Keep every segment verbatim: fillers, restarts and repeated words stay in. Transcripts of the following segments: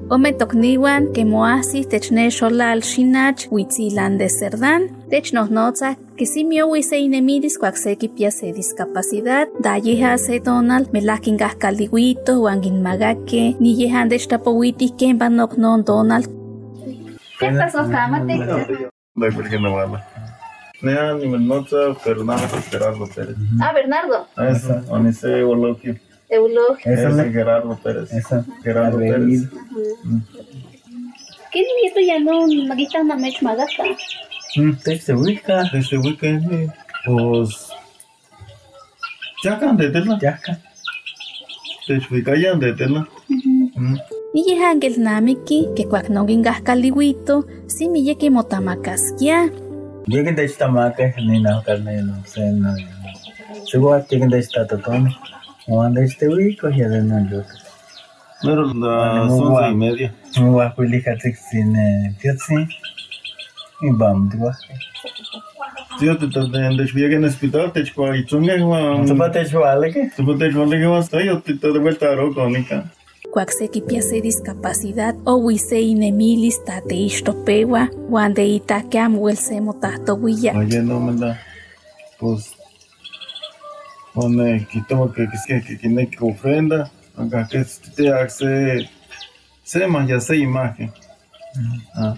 Ome tokniwan que moasi techne xolal xinach huitzilan de Cerdán, technohnotza que simio huise inemiris cuacseki pia se discapacidad, dayeha se donal melakingas caldihuito, wangin magake, ni yehan de chtapohuitis que banok non donal. ¿Qué pasó, cámate? No hay por qué no vale. Nea, ni me nota Fernando Gerardo Pérez. Ah, Bernardo. Ah, esa, Onice Eulogio. Eulogio. Esa es Gerardo Pérez. Esa. Gerardo Pérez. ¿Qué nieto ya no magita na mech magata? Desde Wicca. Desde Wicca, pues. Yakan de Tela. Yakan. Desde Wicca ya de Tela. Ni yehan gel namiki que cuacnongingas caldihuito, si mi yeki motamakaskia. Llegan de esta marca, ni nada, carne, no sé, no. Seguro que llegan de esta totón. O anda este Wicca, ya de no yo. Pero las once y media. Me voy a publicar sin fiatsi. Y vamos, digo. Tío, te te desvié en el hospital, te echó ahí chunga, Juan. ¿Tú te echó algo? ¿Tú te echó algo que vas a yo te te de vuelta a Rocónica? Cuacseki piase discapacidad o huise inemilis tate ishtopewa, wande ita que amuelse motato huilla. Oye, no me da. Pues. Pone, quito que que que que que ofrenda. Acá que te hace. Se más ya se imagen. Ah.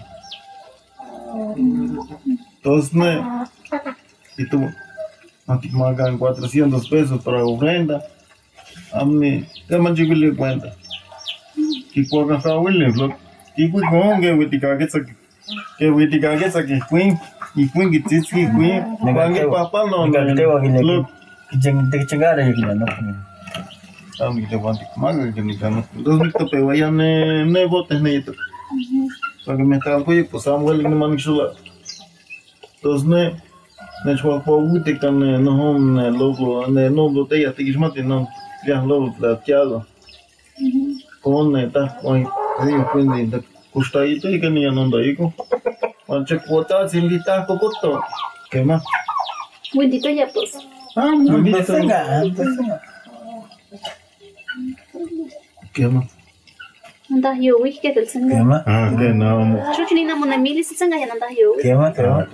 Entonces, ¿no? Y tú, aquí me hagan cuatrocientos pesos para ofrenda. A mí, ¿qué más yo le cuenta? ¿Qué cuaca está Williams? ¿Qué fue con que Witica que saque? Que Witica que saque Queen? Y Queen que te sigue Queen. ¿Cuándo papá no? Look. ¿Qué chingada es que no? A mí te voy a decir que ni cano. Entonces, me topé, vaya, ne, ne botes, ne, para que me estaban pues, pues, a mujer, no man, chula. Entonces, ne, ne, chua, pa, uite, can, no, hom, ne, logo, ne, no, botella, te quismate, no, ya, logo, plateado. Con, ne, ta, oi, digo, quindi, da, costadito, y que ni ya no da, hijo. Cuando cuota, sin lita, cocoto. ¿Qué más? Bendito ya, pues. Ah, muy bien. ¿Qué más? Andas yo, uy, que del senga. ¿Qué más? Ah, que no. Chuchinina monemilis senga ya andas yo. ¿Qué más? ¿Qué más?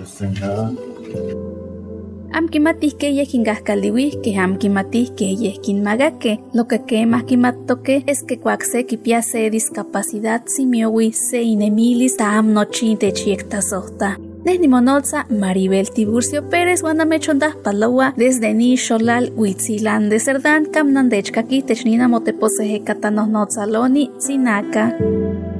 Am kimatis que yekingas caldiwis que am kimatis que yekin magake. Lo que que más kimatoke es que cuacseki piase discapacidad simiowi se inemilis ta am nochinte chiekta sohta. Desde Monolza, Maribel Tiburcio Pérez, Guanamechondas Palawa, desde Ni Xolal, Huitzilan de Cerdán, Camnandechkaki, Technina Moteposeje Catanos Notzaloni, Sinaca.